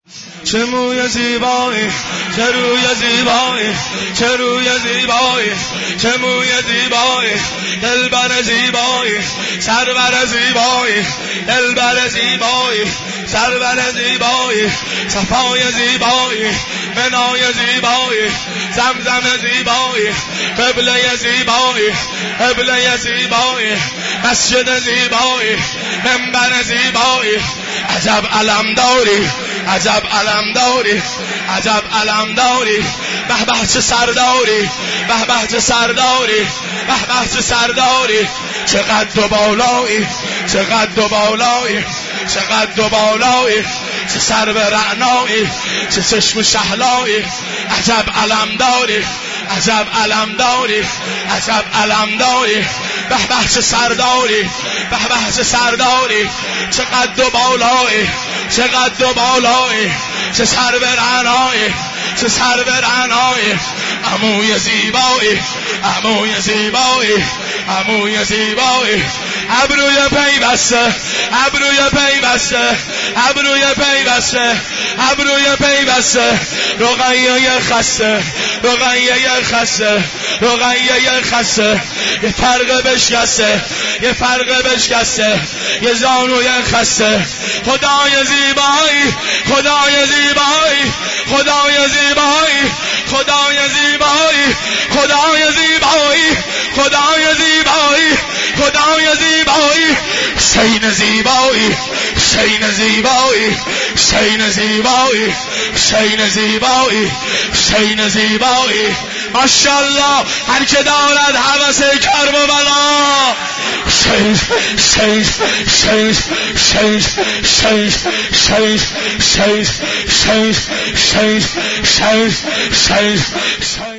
چه موی زیبایی، چه روی زیبایی، چه روی زیبایی، چه موی زیبایی، دلبر زیبایی، سرور زیبایی، دلبر زیبایی، سرور زیبایی، صفای زیبایی، منای زیبایی، زمزم زیبایی، قبله زیبایی، قبله زیبایی، مسجد زیبایی، منبر زیبایی. عجب علم داری، عجب علم داری، عجب علم داری. به به چه سرداری، به به چه سرداری، به به چه سرداری. چه قد و بالایی، چه قد و بالایی، چه قد و بالایی. چه سر به رعنایی، چه چشم شهلایی. عجب علم داری، عجب علم داری، عجب علم داری. به به چه سرداری، به به چه سرداری. چه قد و بالایی، چه قد و بالایی. چه سر به رعنایی، چه سر به رعنایی. عموی زیبایی، عموی زیبایی، عموی زیبایی. ابروی پیوسته، ابروی پیوسته، ابروی پیوسته، ابروی پیوسته. رقیه خسته، رقیه خسته، رقیه خسته. یه فرق بشکسته، یه فرق بشکسته، یه زانوی خسته. خدای زیبایی، خدای زیبایی، خدای زیبایی، خدای زیبایی، خدای زیبایی، خدای زیبایی، خدای زیبایی. شین زیبایی، شین زیبایی، شین زیبایی، شین زیبایی، شین زیبایی. ماشاءالله هر که دارد هوس کرب و بلا. شین شین شین شین شین شین شین شین شین شین شین شین